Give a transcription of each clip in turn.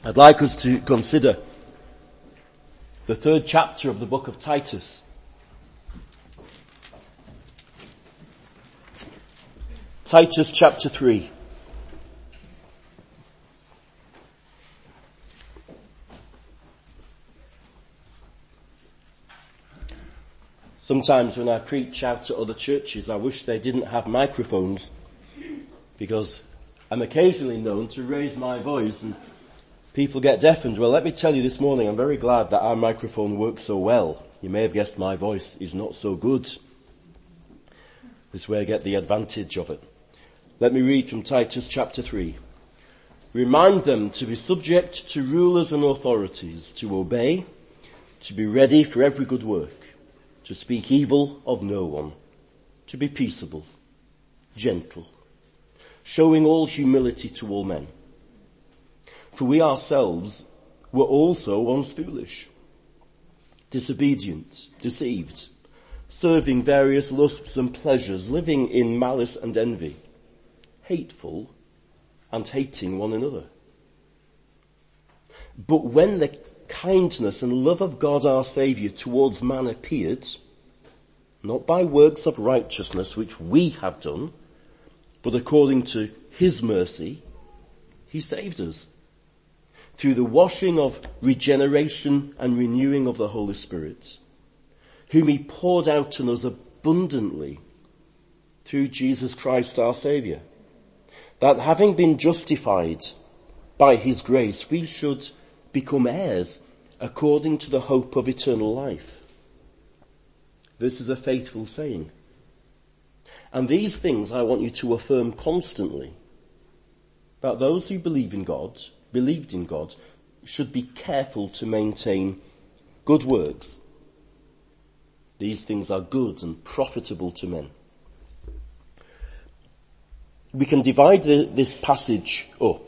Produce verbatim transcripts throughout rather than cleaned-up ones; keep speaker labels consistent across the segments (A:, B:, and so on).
A: I'd like us to consider the third chapter of the book of Titus. Titus chapter three. Sometimes when I preach out to other churches, I wish they didn't have microphones, because I'm occasionally known to raise my voice and people get deafened. Well, let me tell you this morning, I'm very glad that our microphone works so well. You may have guessed my voice is not so good. This way I get the advantage of it. Let me read from Titus chapter three. Remind them to be subject to rulers and authorities, to obey, to be ready for every good work, to speak evil of no one, to be peaceable, gentle, showing all humility to all men. For we ourselves were also once foolish, disobedient, deceived, serving various lusts and pleasures, living in malice and envy, hateful and hating one another. But when the kindness and love of God our Saviour towards man appeared, not by works of righteousness which we have done, but according to his mercy, he saved us, through the washing of regeneration and renewing of the Holy Spirit, whom he poured out on us abundantly through Jesus Christ our Saviour, that having been justified by his grace, we should become heirs according to the hope of eternal life. This is a faithful saying. And these things I want you to affirm constantly, that those who believe in God, believed in God, should be careful to maintain good works. These things are good and profitable to men. We can divide the, this passage up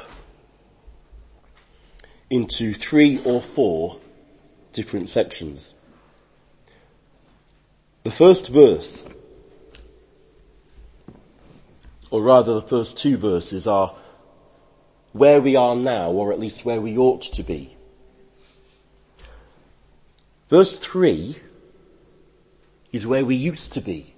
A: into three or four different sections. The first verse, or rather the first two verses, are where we are now, or at least where we ought to be. Verse three is where we used to be.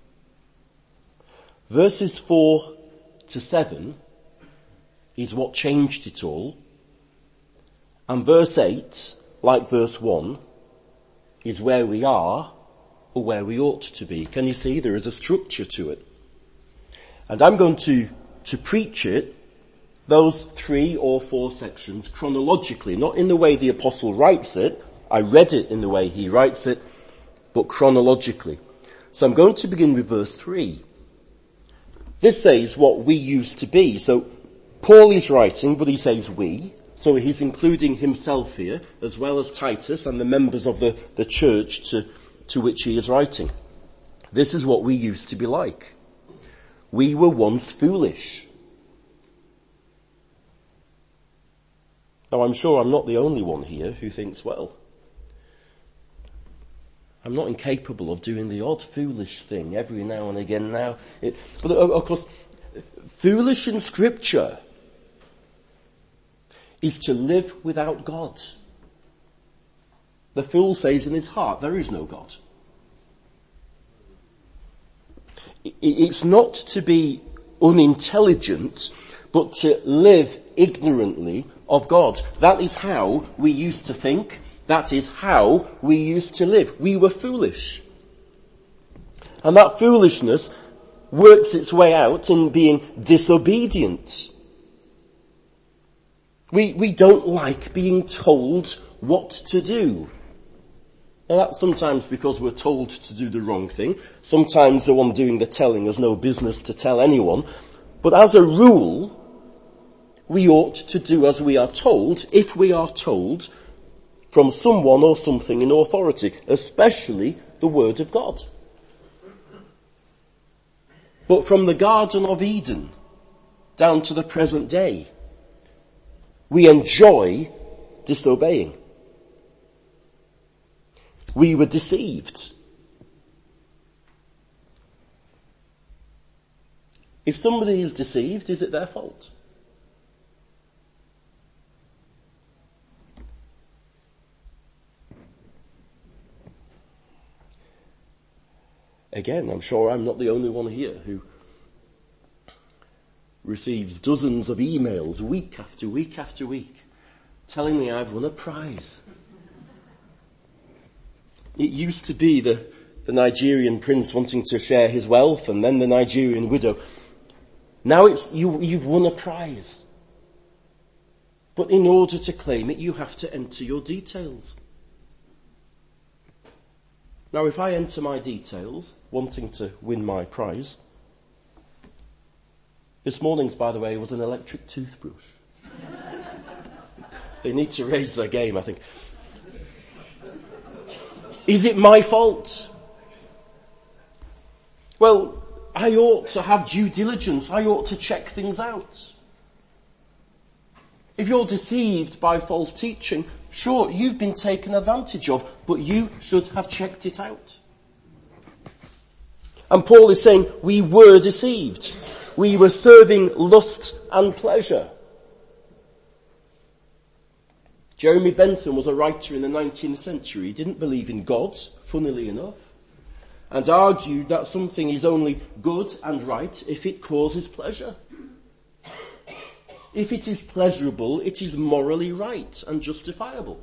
A: Verses four to seven is what changed it all. And verse eight, like verse one, is where we are or where we ought to be. Can you see? There is a structure to it. And I'm going to, to preach it, those three or four sections, chronologically, not in the way the apostle writes it. I read it in the way he writes it, but chronologically. So I'm going to begin with verse three. This says what we used to be. So Paul is writing, but he says we. So he's including himself here, as well as Titus and the members of the, the church to, to which he is writing. This is what we used to be like. We were once foolish. Now I'm sure I'm not the only one here who thinks, well, I'm not incapable of doing the odd foolish thing every now and again now. It, but of course, foolish in Scripture is to live without God. The fool says in his heart, there is no God. It's not to be unintelligent, but to live ignorantly of God. That is how we used to think. That is how we used to live. We were foolish. And that foolishness works its way out in being disobedient. We, we don't like being told what to do. Now that's sometimes because we're told to do the wrong thing. Sometimes the one doing the telling has no business to tell anyone. But as a rule, we ought to do as we are told, if we are told from someone or something in authority, especially the Word of God. But from the Garden of Eden down to the present day, we enjoy disobeying. We were deceived. If somebody is deceived, is it their fault? Again, I'm sure I'm not the only one here who receives dozens of emails week after week after week telling me I've won a prize. It used to be the, the Nigerian prince wanting to share his wealth, and then the Nigerian widow. Now it's you, you've won a prize. But in order to claim it, you have to enter your details. Now if I enter my details, wanting to win my prize, this morning's, by the way, was an electric toothbrush. They need to raise their game, I think. Is it my fault? Well, I ought to have due diligence. I ought to check things out. If you're deceived by false teaching, sure, you've been taken advantage of, but you should have checked it out. And Paul is saying, we were deceived. We were serving lust and pleasure. Jeremy Bentham was a writer in the nineteenth century. He didn't believe in God, funnily enough, and argued that something is only good and right if it causes pleasure. If it is pleasurable, it is morally right and justifiable.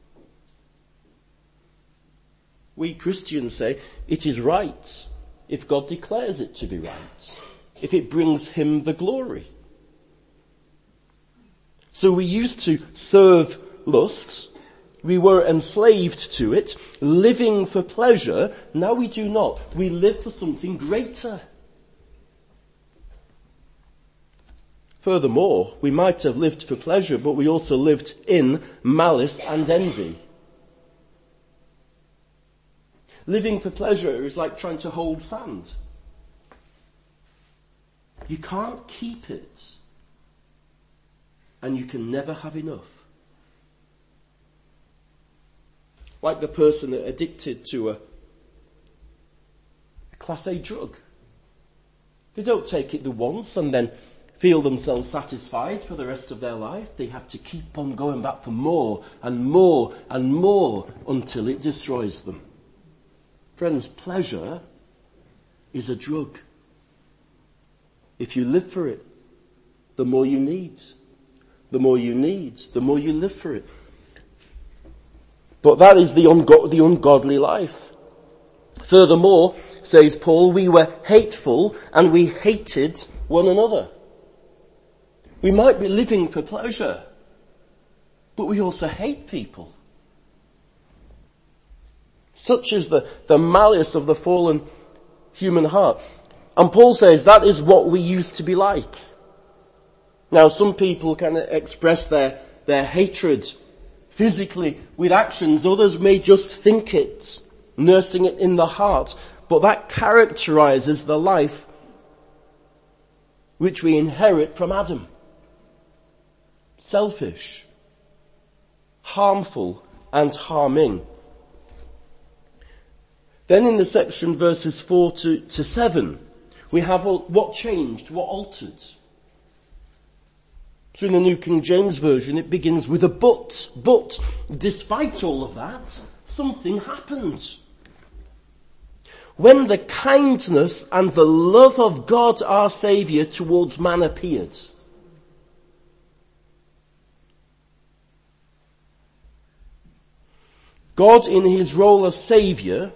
A: We Christians say it is right if God declares it to be right, if it brings him the glory. So we used to serve lust, we were enslaved to it, living for pleasure. Now we do not. We live for something greater. Furthermore, we might have lived for pleasure, but we also lived in malice and envy. Living for pleasure is like trying to hold sand. You can't keep it, and you can never have enough. Like the person that addicted to a, a Class A drug. They don't take it the once and then feel themselves satisfied for the rest of their life. They have to keep on going back for more and more and more until it destroys them. Friends, pleasure is a drug. If you live for it, the more you need. The more you need, the more you live for it. But that is the, ungo- the ungodly life. Furthermore, says Paul, we were hateful and we hated one another. We might be living for pleasure, but we also hate people. Such is the, the malice of the fallen human heart. And Paul says that is what we used to be like. Now some people can express their, their hatred physically with actions. Others may just think it, nursing it in the heart. But that characterizes the life which we inherit from Adam. Selfish, harmful, and harming. Then in the section verses four to, to seven, we have what changed, what altered. So in the New King James Version, it begins with a but. But, despite all of that, something happened. When the kindness and the love of God our Saviour towards man appeared. God, in his role as Saviour,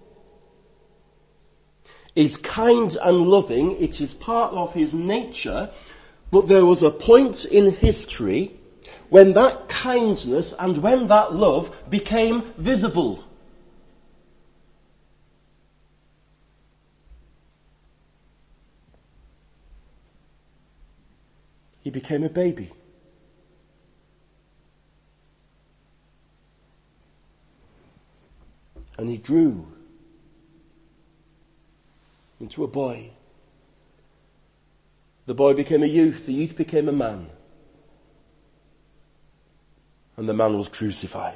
A: is kind and loving. It is part of his nature. But there was a point in history when that kindness and when that love became visible. He became a baby. And he grew into a boy. The boy became a youth, the youth became a man. And the man was crucified.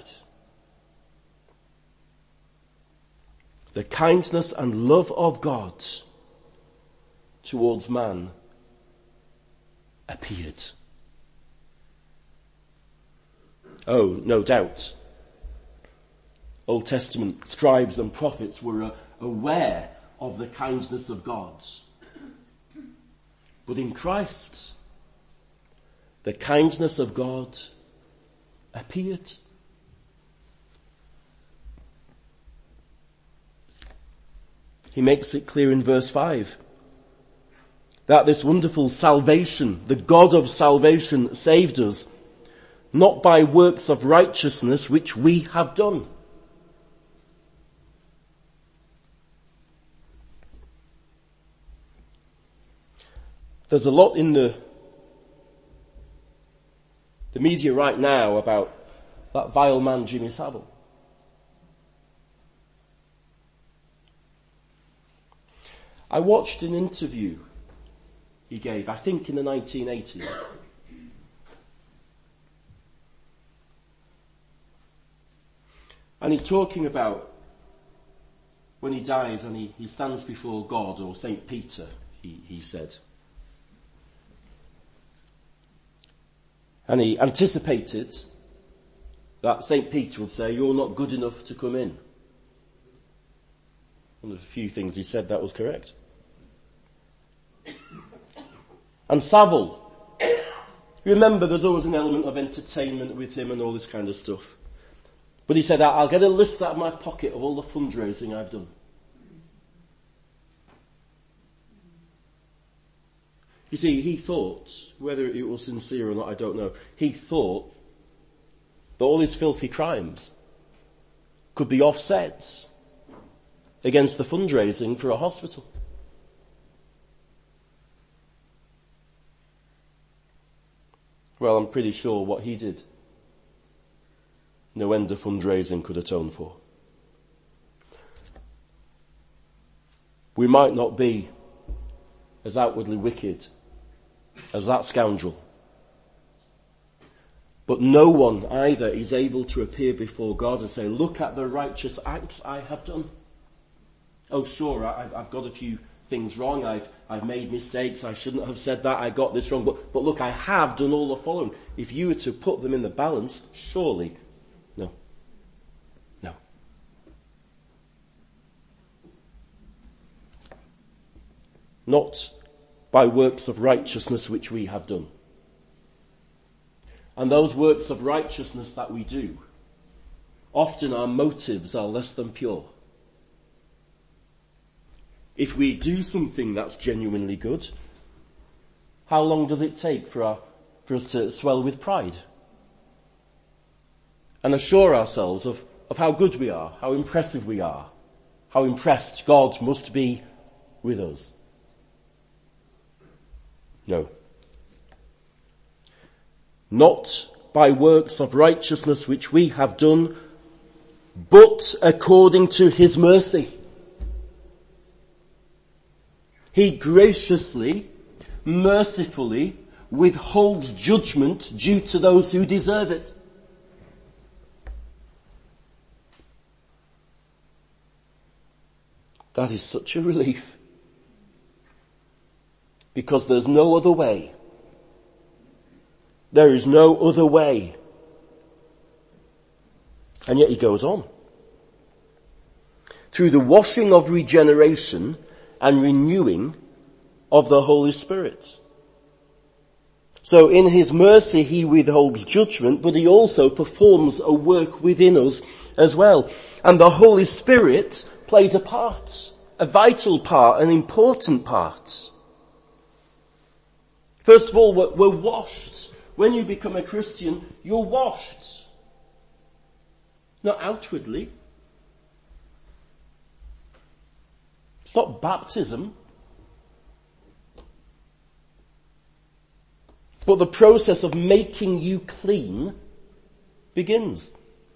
A: The kindness and love of God towards man appeared. Oh, no doubt, Old Testament scribes and prophets were uh, aware of the kindness of God. But in Christ, the kindness of God appeared. He makes it clear in verse five that this wonderful salvation, the God of salvation, saved us, not by works of righteousness which we have done. There's a lot in the, the media right now about that vile man Jimmy Savile. I watched an interview he gave, I think in the nineteen eighties. And he's talking about when he dies and he, he stands before God, or Saint Peter, he, he said. And he anticipated that Saint Peter would say, "You're not good enough to come in." One of the few things he said that was correct. And Savile, remember there's always an element of entertainment with him and all this kind of stuff. But he said, "I'll get a list out of my pocket of all the fundraising I've done." You see, he thought, whether it was sincere or not, I don't know, he thought that all his filthy crimes could be offsets against the fundraising for a hospital. Well, I'm pretty sure what he did, no end of fundraising could atone for. We might not be as outwardly wicked as that scoundrel, but no one either is able to appear before God and say, "Look at the righteous acts I have done. Oh sure, I've, I've got a few things wrong, I've, I've made mistakes, I shouldn't have said that, I got this wrong, but, but look, I have done all the following." If you were to put them in the balance, surely, no. No. Not by works of righteousness which we have done. And those works of righteousness that we do, often our motives are less than pure. If we do something that's genuinely good, how long does it take for our, for us to swell with pride and assure ourselves of, of how good we are, how impressive we are, how impressed God must be with us? No. Not by works of righteousness which we have done, but according to his mercy. He graciously, mercifully withholds judgment due to those who deserve it. That is such a relief. Because there's no other way. There is no other way. And yet he goes on. Through the washing of regeneration and renewing of the Holy Spirit. So in his mercy he withholds judgment, but he also performs a work within us as well. And the Holy Spirit plays a part, a vital part, an important part. First of all, we're, we're washed. When you become a Christian, you're washed. Not outwardly. It's not baptism. But the process of making you clean begins.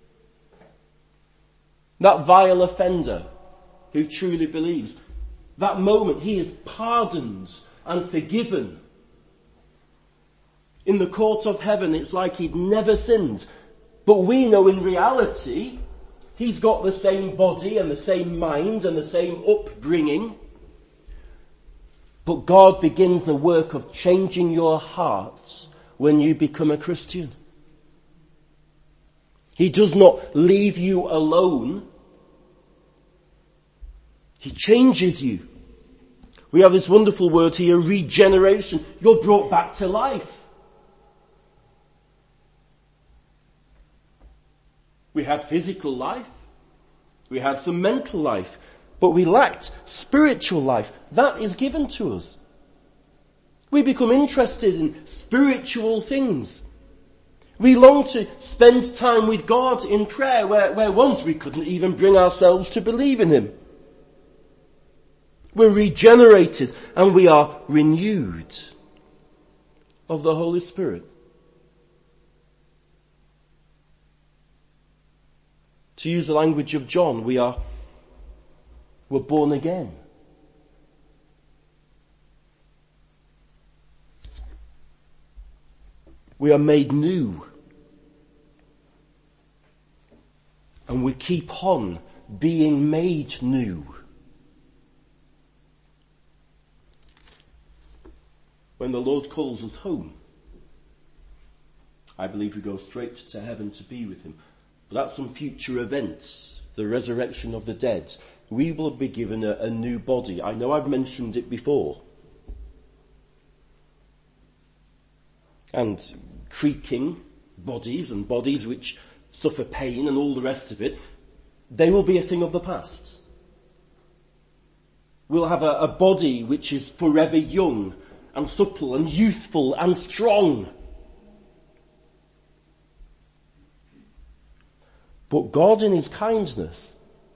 A: That vile offender who truly believes, that moment he is pardoned and forgiven. In the court of heaven, it's like he'd never sinned. But we know in reality, he's got the same body and the same mind and the same upbringing. But God begins the work of changing your heart when you become a Christian. He does not leave you alone He changes you. We have this wonderful word here, regeneration. You're brought back to life. We had physical life. We had some mental life. But we lacked spiritual life. That is given to us. We become interested in spiritual things. We long to spend time with God in prayer, where, where once we couldn't even bring ourselves to believe in Him. We're regenerated and we are renewed of the Holy Spirit. To use the language of John, we are, we're born again. We are made new. And we keep on being made new. When the Lord calls us home, I believe we go straight to heaven to be with Him. But that's some future events, the resurrection of the dead. We will be given a, a new body. I know I've mentioned it before. And creaking bodies and bodies which suffer pain and all the rest of it, they will be a thing of the past. We'll have a, a body which is forever young and subtle and youthful and strong. But God in His kindness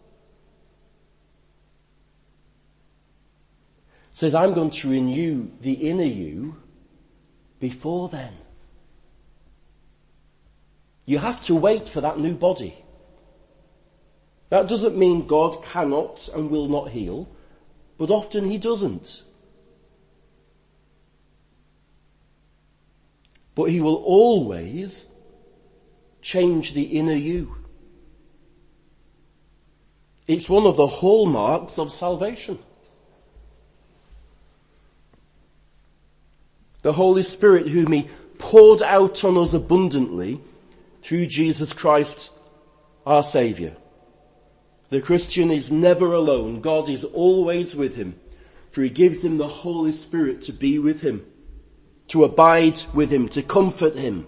A: says, I'm going to renew the inner you before then. You have to wait for that new body. That doesn't mean God cannot and will not heal, but often He doesn't. But He will always change the inner you. It's one of the hallmarks of salvation. The Holy Spirit whom He poured out on us abundantly through Jesus Christ, our Saviour. The Christian is never alone. God is always with him, for He gives him the Holy Spirit to be with him, to abide with him, to comfort him.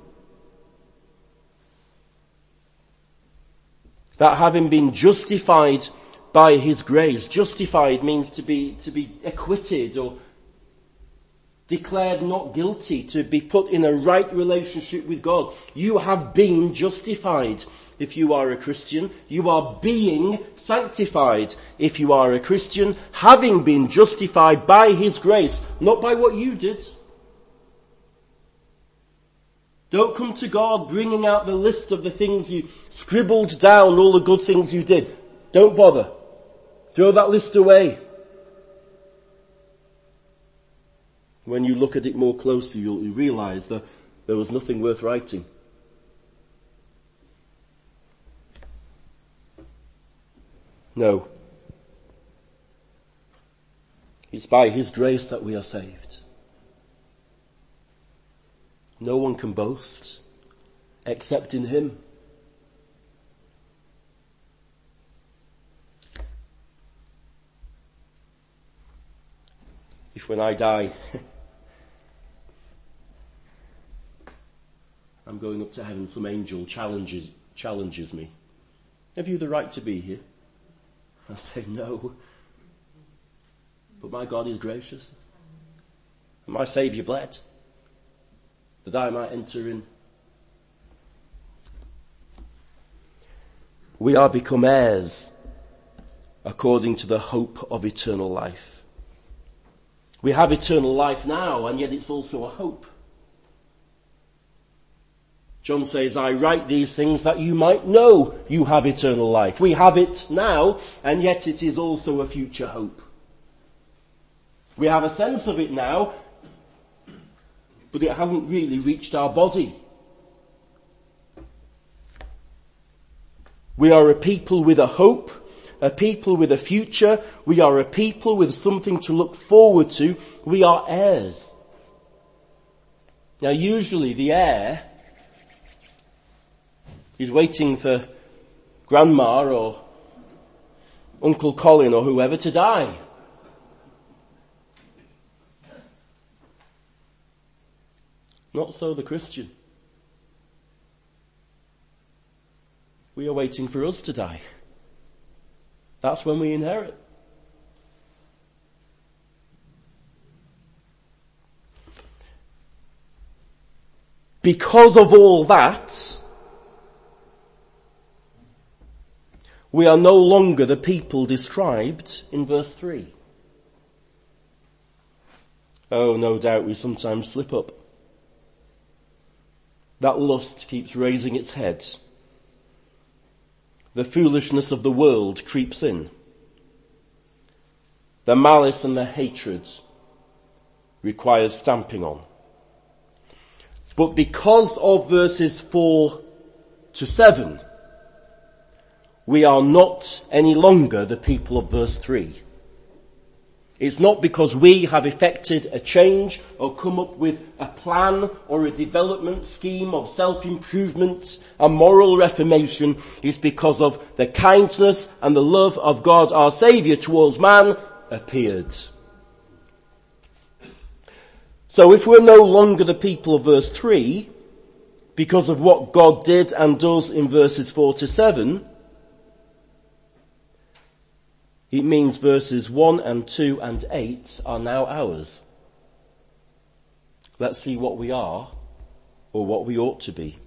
A: That having been justified by His grace, justified means to be, to be acquitted or declared not guilty, to be put in a right relationship with God. You have been justified if you are a Christian. You are being sanctified if you are a Christian, having been justified by His grace, not by what you did. Don't come to God bringing out the list of the things you scribbled down, all the good things you did. Don't bother. Throw that list away. When you look at it more closely, you'll realize that there was nothing worth writing. No. It's by His grace that we are saved. No one can boast except in Him. If when I die, I'm going up to heaven, some angel challenges, challenges me. Have you the right to be here? I say no. But my God is gracious. And my Saviour bled that I might enter in. We are become heirs according to the hope of eternal life. We have eternal life now, and yet it's also a hope. John says, I write these things that you might know you have eternal life. We have it now, and yet it is also a future hope. We have a sense of it now, but it hasn't really reached our body. We are a people with a hope, a people with a future. We are a people with something to look forward to. We are heirs. Now usually the heir is waiting for grandma or Uncle Colin or whoever to die. Not so the Christian. We are waiting for us to die. That's when we inherit. Because of all that, we are no longer the people described in verse three. Oh, no doubt we sometimes slip up. That lust keeps raising its head. The foolishness of the world creeps in. The malice and the hatred requires stamping on. But because of verses four to seven, we are not any longer the people of verse three. It's not because we have effected a change or come up with a plan or a development scheme of self-improvement and moral reformation. It's because of the kindness and the love of God our Saviour towards man appeared. So if we're no longer the people of verse three, because of what God did and does in verses four to seven, it means verses one and two and eight are now ours. Let's see what we are or what we ought to be.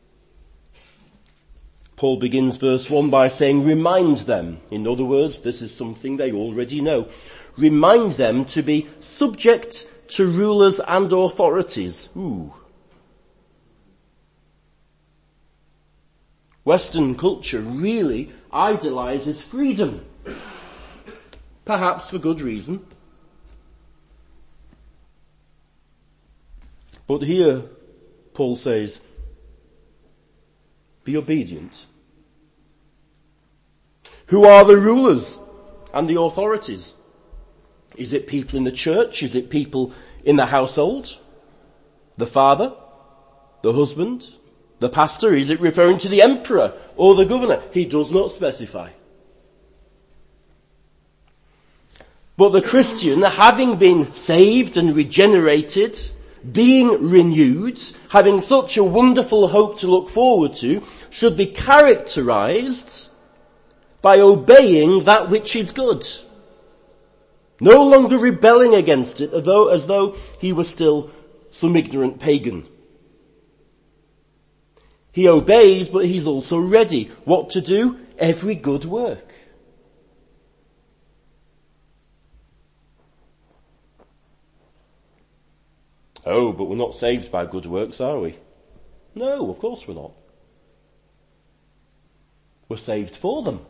A: Paul begins verse one by saying, remind them. In other words, this is something they already know. Remind them to be subject to rulers and authorities. Ooh. Western culture really idolizes freedom. Perhaps for good reason. But here, Paul says, be obedient. Who are the rulers and the authorities? Is it people in the church? Is it people in the household? The father? The husband? The pastor? Is it referring to the emperor or the governor? He does not specify. But the Christian, having been saved and regenerated, being renewed, having such a wonderful hope to look forward to, should be characterized by obeying that which is good. No longer rebelling against it as though, as though he was still some ignorant pagan. He obeys, but he's also ready. What to do? Every good work. Oh, but we're not saved by good works, are we? No, of course we're not. We're saved for them.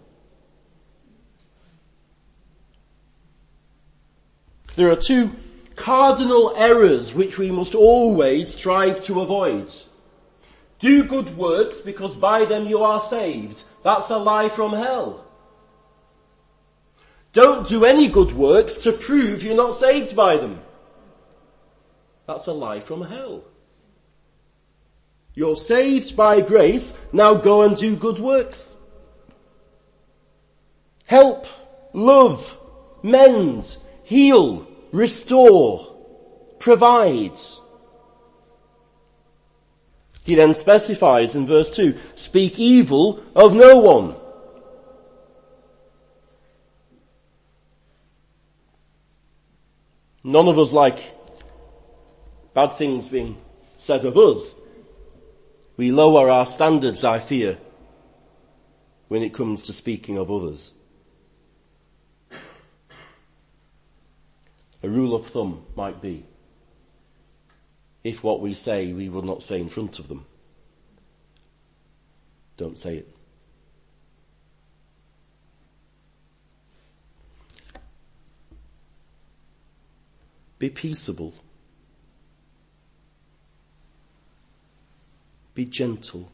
A: There are two cardinal errors which we must always strive to avoid. Do good works because by them you are saved. That's a lie from hell. Don't do any good works to prove you're not saved by them. That's a lie from hell. You're saved by grace, now go and do good works. Help, love, mend, heal, restore, provide. He then specifies in verse two, speak evil of no one. None of us like bad things being said of us. We lower our standards, I fear, when it comes to speaking of others. A rule of thumb might be, if what we say we will not say in front of them, don't say it. Be peaceable. Be gentle.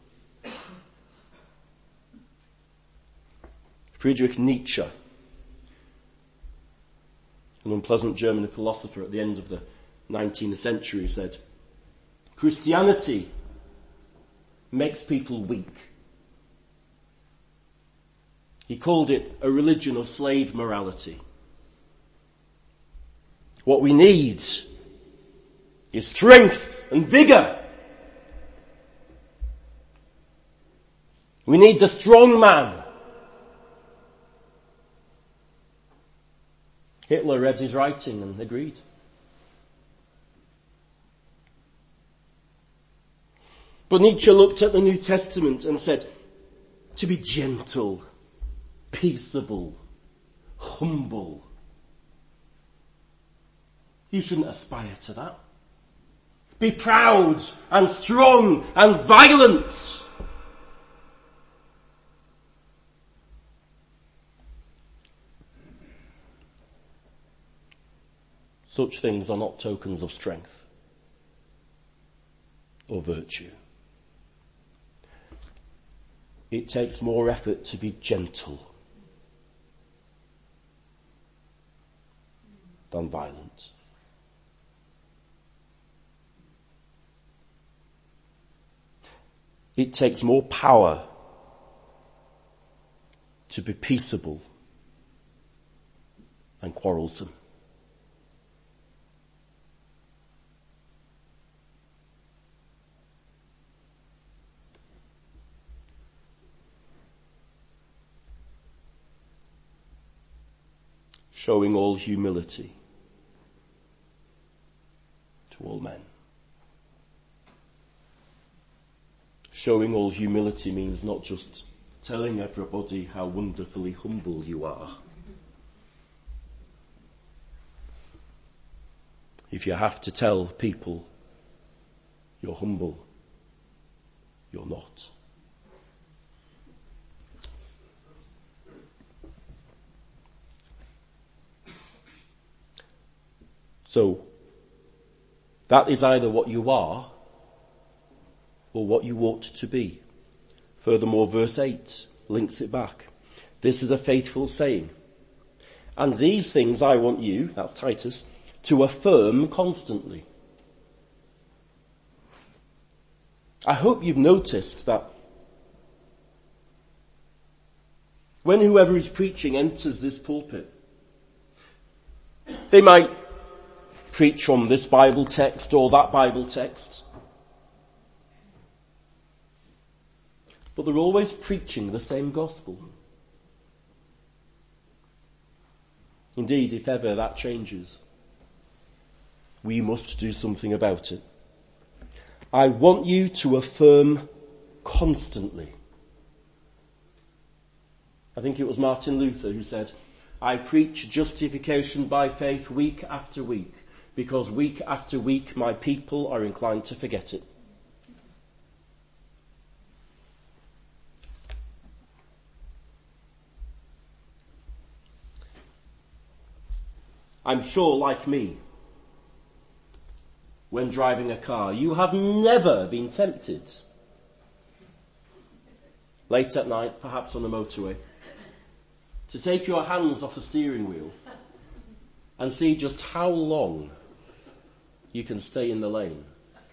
A: Friedrich Nietzsche, an unpleasant German philosopher at the end of the nineteenth century, said, Christianity makes people weak. He called it a religion of slave morality. What we need is strength and vigour. We need the strong man. Hitler read his writing and agreed. But Nietzsche looked at the New Testament and said, to be gentle, peaceable, humble. You shouldn't aspire to that. Be proud and strong and violent. Such things are not tokens of strength or virtue. It takes more effort to be gentle than violent. It takes more power to be peaceable than quarrelsome. Showing all humility to all men. Showing all humility means not just telling everybody how wonderfully humble you are. If you have to tell people you're humble, you're not. So, that is either what you are or what you ought to be. Furthermore, verse eight links it back. This is a faithful saying. And these things I want you, that's Titus, to affirm constantly. I hope you've noticed that when whoever is preaching enters this pulpit, they might preach from this Bible text or that Bible text. But they're always preaching the same gospel. Indeed, if ever that changes, we must do something about it. I want you to affirm constantly. I think it was Martin Luther who said, I preach justification by faith week after week, because week after week my people are inclined to forget it. I'm sure, like me, when driving a car, you have never been tempted, late at night, perhaps on the motorway, to take your hands off the steering wheel and see just how long you can stay in the lane.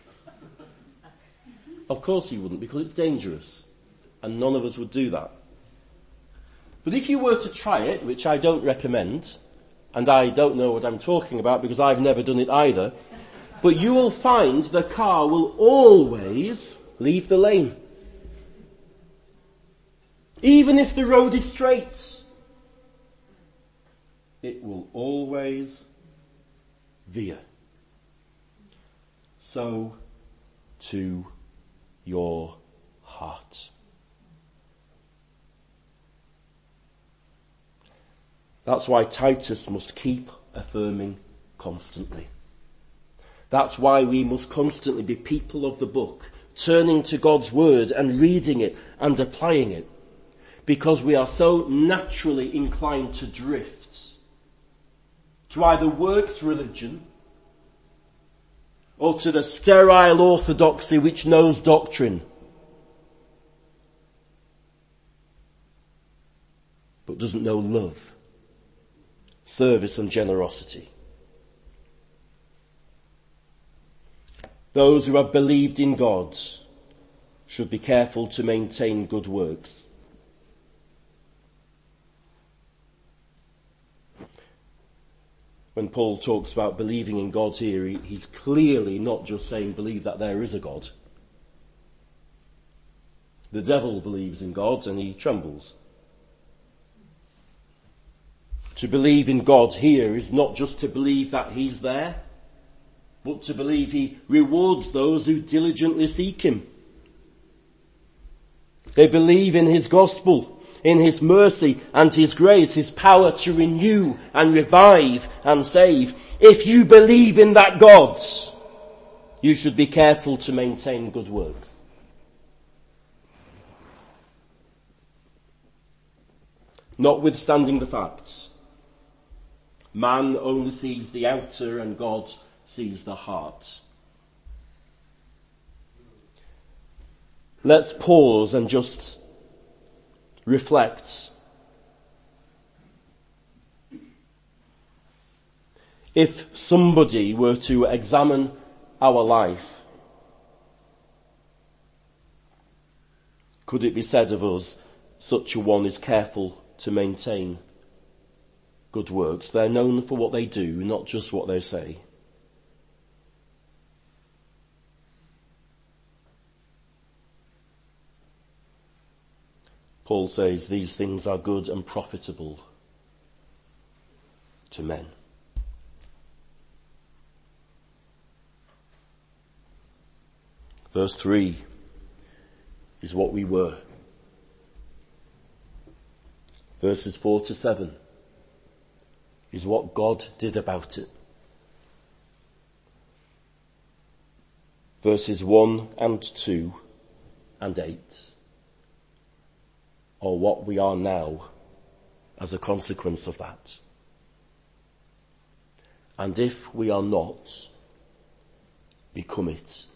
A: Of course you wouldn't, because it's dangerous, and none of us would do that. But if you were to try it, which I don't recommend, and I don't know what I'm talking about because I've never done it either, but you will find the car will always leave the lane. Even if the road is straight, it will always veer. So to your heart. That's why Titus must keep affirming constantly. That's why we must constantly be people of the book, turning to God's word and reading it and applying it, because we are so naturally inclined to drift, to either works religion or to the sterile orthodoxy which knows doctrine, but doesn't know love, service and generosity. Those who have believed in God should be careful to maintain good works. When Paul talks about believing in God here, he, he's clearly not just saying believe that there is a God. The devil believes in God and he trembles. To believe in God here is not just to believe that he's there, but to believe he rewards those who diligently seek him. They believe in his gospel, in his mercy and his grace, his power to renew and revive and save. If you believe in that God, you should be careful to maintain good works. Notwithstanding the facts, man only sees the outer and God sees the heart. Let's pause and just reflect. If somebody were to examine our life, could it be said of us, such a one is careful to maintain good works? They're known for what they do, not just what they say. Paul says these things are good and profitable to men. Verse three is what we were. Verses four to seven is what God did about it. Verses one and two and eight are what we are now as a consequence of that. And if we are not, become it